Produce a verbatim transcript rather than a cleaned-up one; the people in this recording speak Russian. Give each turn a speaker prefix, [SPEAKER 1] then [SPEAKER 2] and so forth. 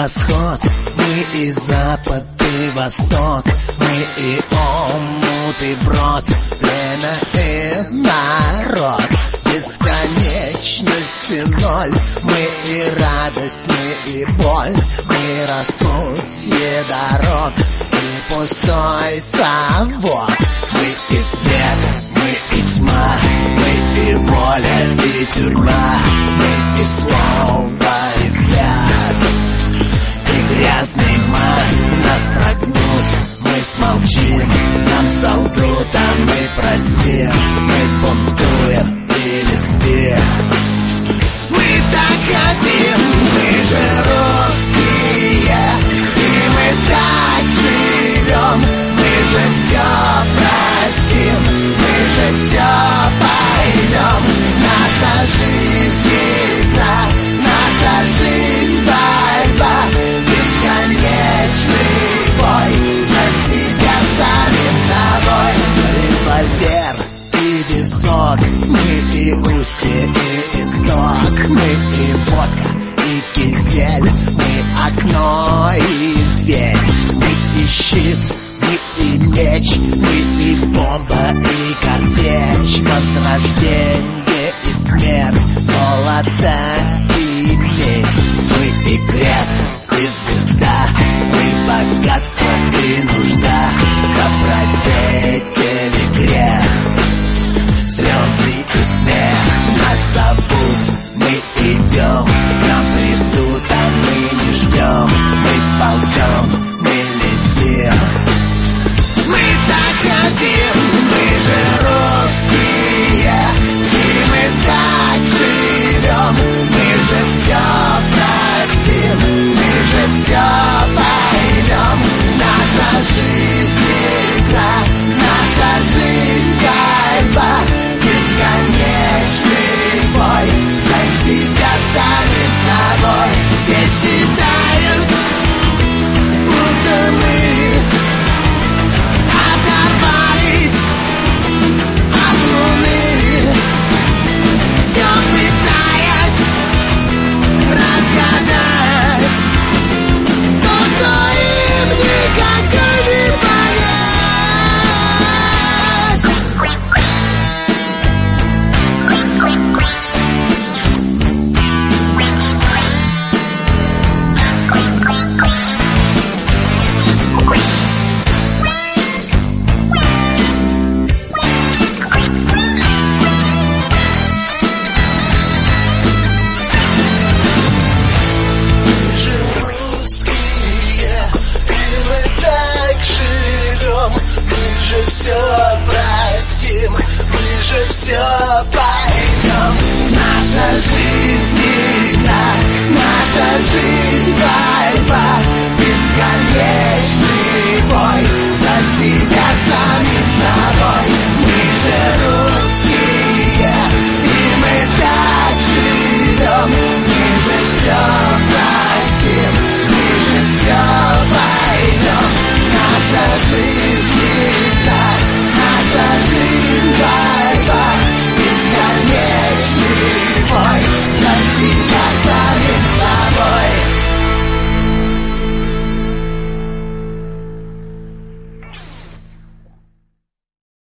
[SPEAKER 1] восход, мы и запад, и восток, мы и омут, и брод, племя и народ. Бесконечности ноль, мы и радость, мы и боль, мы распутье дорог и пустой совок. Мы и свет, мы и тьма, мы и воля, и тюрьма, мы и слово, и взгляд, и грязный мат. Нас прогнут, мы смолчим, нам солгут, а мы простим, мы бунтуем или спим. Мы так хотим, мы же русские, и мы так живем, мы же все простим, мы же все поймем. Наша жизнь игра, наша жизнь борьба, бесконечный бой за себя самим собой. Револьвер и песок, мы и устье, и исток, мы и водка, и кисель, мы окно и дверь, мы и щит, мы и меч, мы и бомба, и картечь, возрождение и смерть, золото